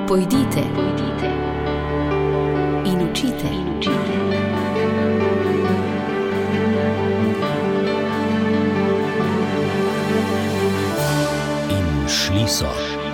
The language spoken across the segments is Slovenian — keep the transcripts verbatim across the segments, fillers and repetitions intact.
Pojdite, pojdite in učite, in učite. In šli so.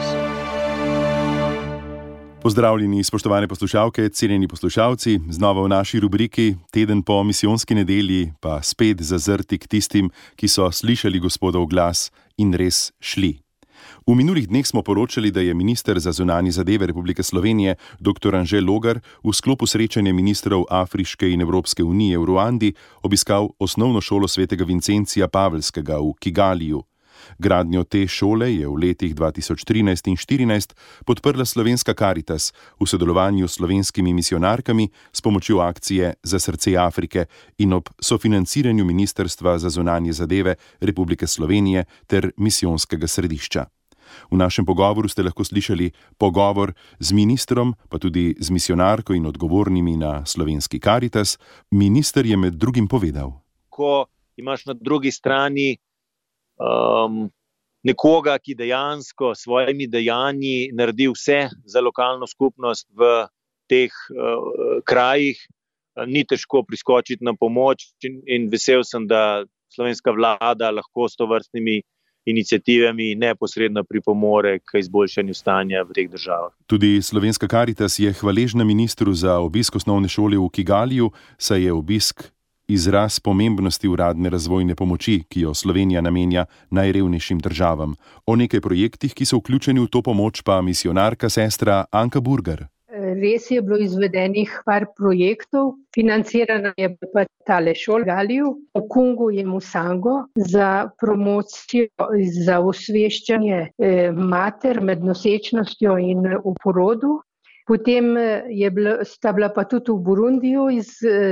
Pozdravljeni, spoštovane poslušalke, cenjeni poslušalci, znova v naši rubriki Teden po misijonski nedelji, pa spet zazrti k tistim, ki so slišali Gospodov glas in res šli. V minulih dneh smo poročali, da je minister za zunanje zadeve Republike Slovenije dr. Anže Logar v sklopu srečanja ministrov Afriške in Evropske unije v Ruandi obiskal osnovno šolo svetega Vincencija Pavelskega v Kigaliju. Gradnjo te šole je v letih dva tisoč trinajst in štirinajst podprla Slovenska Karitas v sodelovanju s slovenskimi misijonarkami s pomočjo akcije Za srce Afrike in ob sofinanciranju Ministrstva za zunanje zadeve Republike Slovenije ter misijonskega središča. V našem pogovoru ste lahko slišali pogovor z ministrom, pa tudi z misijonarko in odgovornimi na Slovenski Karitas. Minister je med drugim povedal: Ko imaš na drugi strani Um, nekoga, ki dejansko s svojimi dejanji naredi vse za lokalno skupnost v teh uh, krajih, ni težko priskočiti na pomoč in, in vesel sem, da slovenska vlada lahko s tovrstnimi iniciativami neposredno pripomore k izboljšanju stanja v teh državah. Tudi Slovenska Karitas je hvaležna ministru za obisk osnovne šole v Kigaliju, saj je obisk izraz pomembnosti uradne razvojne pomoči, ki jo Slovenija namenja najrevnejšim državam. O nekaj projektih, ki so vključeni v to pomoč, pa misijonarka sestra Anka Burger. Res je bilo izvedenih par projektov, financirana je pa tale šola v Kigaliju, v Kungu je Musango za promocijo, za osveščanje eh, mater med nosečnostjo in v porodu. Potem je bila, sta bila pa tudi v Burundiju iz,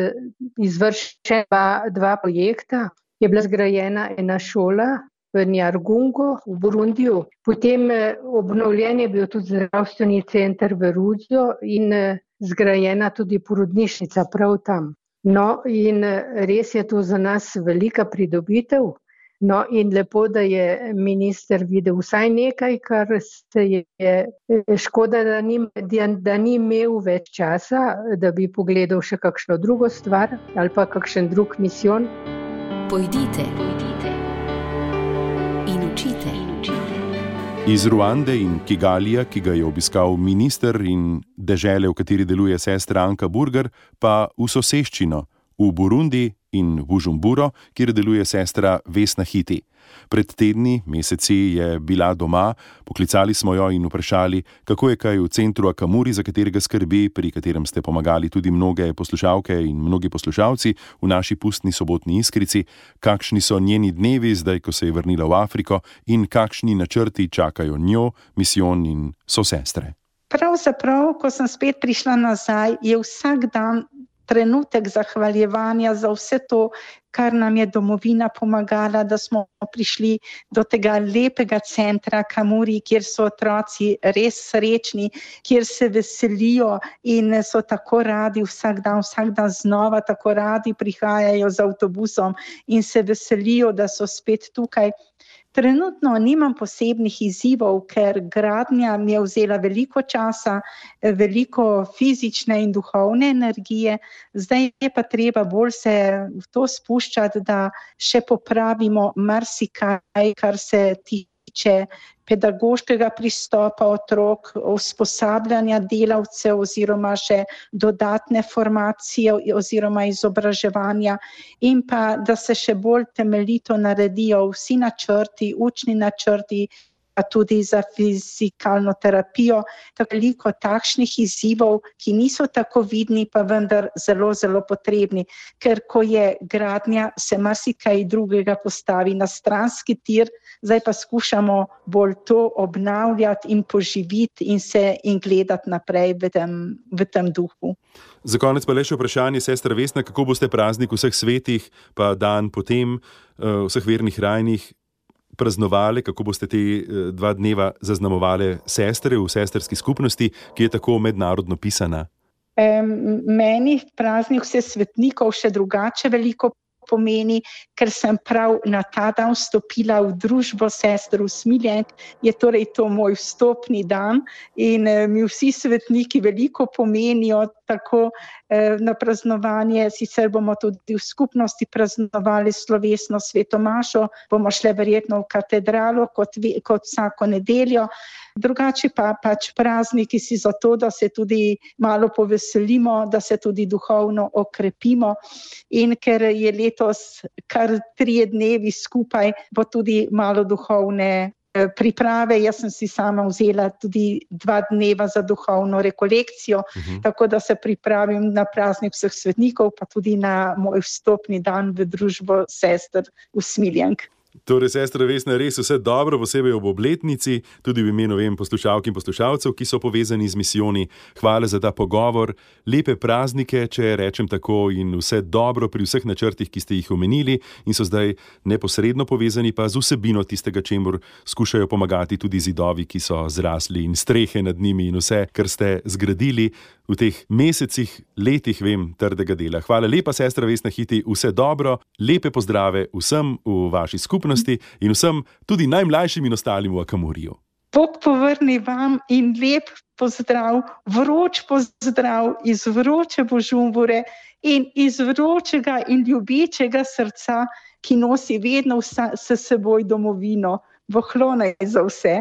izvršena dva projekta. Je bila zgrajena ena šola v Njargungu v Burundiju. Potem obnovljen je bil tudi zdravstveni center v Rudzo in zgrajena tudi porodnišnica prav tam. No in res je to za nas velika pridobitev. No in lepo, da je minister videl vsaj nekaj, kar se je škoda, da ni, da ni imel več časa, da bi pogledal še kakšno drugo stvar ali pa kakšen drug misijon. Pojdite, pojdite in učite, in učite. Iz Ruande in Kigalija, ki ga je obiskal minister, in dežele, v kateri deluje sestra Anka Burger, pa v soseščino, v Burundi in v Bujumburo, kjer deluje sestra Vesna Hiti. Pred tedni, meseci je bila doma, poklicali smo jo in vprašali, kako je kaj v centru Akamuri, za katerega skrbi, pri katerem ste pomagali tudi mnoge poslušalke in mnogi poslušalci v naši pustni sobotni iskrici, kakšni so njeni dnevi zdaj, ko se je vrnila v Afriko, in kakšni načrti čakajo njo, misijon in sosestre. Pravzaprav, ko sem spet prišla nazaj, je vsak dan trenutek zahvaljevanja za vse to, kar nam je domovina pomagala, da smo prišli do tega lepega centra Akamuri, kjer so otroci res srečni, kjer se veselijo in so tako radi vsak dan, vsak dan znova tako radi prihajajo z avtobusom in se veselijo, da so spet tukaj. Trenutno nimam posebnih izzivov, ker gradnja mi je vzela veliko časa, veliko fizične in duhovne energije. Zdaj je pa treba bolj se v to spuščati, da še popravimo marsikaj, kar se tiče pedagoškega pristopa otrok, usposabljanja delavcev oziroma še dodatne formacije oziroma izobraževanja in pa, da se še bolj temeljito naredijo vsi načrti, učni načrti, pa tudi za fizikalno terapijo. Tako veliko takšnih izzivov, ki niso tako vidni, pa vendar zelo, zelo potrebni. Ker ko je gradnja, se marsikaj drugega postavi na stranski tir, zdaj pa skušamo bolj to obnavljati in poživiti in se in gledati naprej v tem, v tem duhu. Za konec pa le še vprašanje, sestra Vesna, kako boste praznik vseh svetih, pa dan potem vseh vernih rajnih praznovali, kako boste te dva dneva zaznamovali sestre v sestrski skupnosti, ki je tako mednarodno pisana? Meni praznik vseh svetnikov še drugače veliko pomeni, ker sem prav na ta dan vstopila v družbo sester usmiljenk, je torej to moj vstopni dan in mi vsi svetniki veliko pomenijo, tako na praznovanje, sicer bomo tudi v skupnosti praznovali slovesno sveto mašo, bomo šle verjetno v katedralo kot, kot vsako nedeljo, drugače pa pač prazniki si zato, da se tudi malo poveselimo, da se tudi duhovno okrepimo in ker je letos kar trije dnevi skupaj, bo tudi malo duhovne priprave. Jaz sem si sama vzela tudi dva dneva za duhovno rekolekcijo, uh-huh. tako da se pripravim na praznik vseh svetnikov, pa tudi na moj vstopni dan v družbo sester usmiljenk. Torej, sestra Vesna, res vse dobro, posebej ob obletnici, tudi v imenu vem poslušalk in poslušalcev, ki so povezani z misijoni. Hvala za ta pogovor, lepe praznike, če rečem tako, in vse dobro pri vseh načrtih, ki ste jih omenili in so zdaj neposredno povezani pa z vsebino tistega, čemur skušajo pomagati tudi zidovi, ki so zrasli in strehe nad njimi in vse, kar ste zgradili v teh mesecih, letih, vem, trdega dela. Hvala lepa, sestra Vesna Hiti, vse dobro, lepe pozdrave vsem v vaši skupnosti in vsem, tudi najmlajšim in ostalim v Akamuriju. Bog povrni vam in lep pozdrav, vroč pozdrav iz vroče Bujumbure in iz vročega in ljubečega srca, ki nosi vedno vsa, s seboj domovino. Vohlonaj za vse.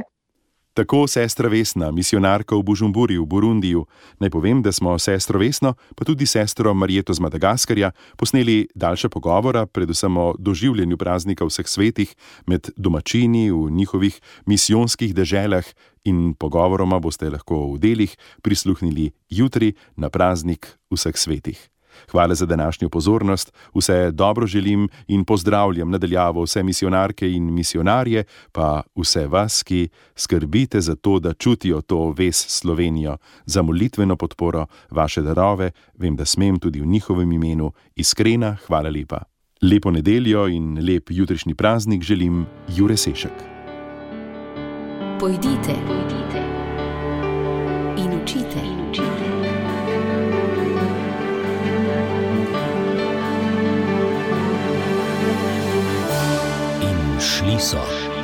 Tako sestra Vesna, misionarka v Bujumburi v Burundiju. Naj povem, da smo sestro Vesno, pa tudi sestro Marjeto z Madagaskarja posneli daljša pogovora, predvsem o doživljenju praznika vseh svetih med domačini v njihovih misijonskih deželah in pogovoroma boste lahko v delih prisluhnili jutri na praznik vseh svetih. Hvala za današnjo pozornost, vse dobro želim in pozdravljam nadaljavo vse misionarke in misionarje, pa vse vas, ki skrbite za to, da čutijo to ves Slovenijo, za molitveno podporo, vaše darove, vem, da smem tudi v njihovem imenu, iskrena hvala lepa. Lepo nedeljo in lep jutrišnji praznik želim, Jure Sešek. Pojdite, pojdite in učite, in učite. Šli so.